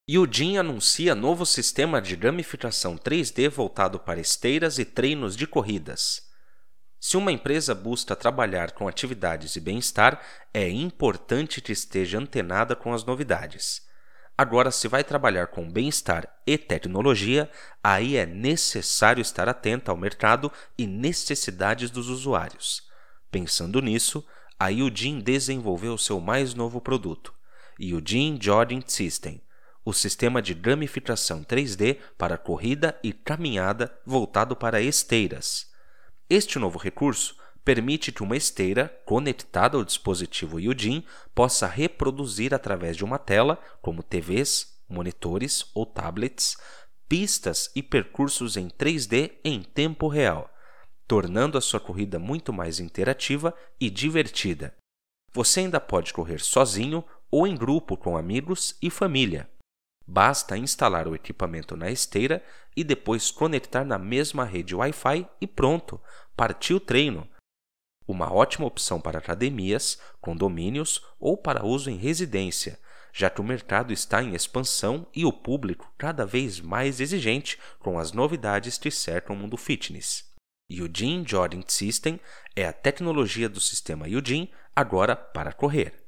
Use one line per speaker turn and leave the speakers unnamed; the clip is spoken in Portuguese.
Udin anuncia novo sistema de gamificação 3D voltado para esteiras e treinos de corridas. Se uma empresa busca trabalhar com atividades de bem-estar, é importante que esteja antenada com as novidades. Agora, se vai trabalhar com bem-estar e tecnologia, aí é necessário estar atento ao mercado e necessidades dos usuários. Pensando nisso, a Udin desenvolveu seu mais novo produto, Udin Jogging System, o sistema de gamificação 3D para corrida e caminhada voltado para esteiras. Este novo recurso permite que uma esteira conectada ao dispositivo Udin possa reproduzir através de uma tela, como TVs, monitores ou tablets, pistas e percursos em 3D em tempo real, tornando a sua corrida muito mais interativa e divertida. Você ainda pode correr sozinho ou em grupo com amigos e família. Basta instalar o equipamento na esteira e depois conectar na mesma rede Wi-Fi e pronto, partiu o treino. Uma ótima opção para academias, condomínios ou para uso em residência, já que o mercado está em expansão e o público cada vez mais exigente com as novidades que cercam o mundo fitness. Udin Jogging System é a tecnologia do sistema Udin agora para correr.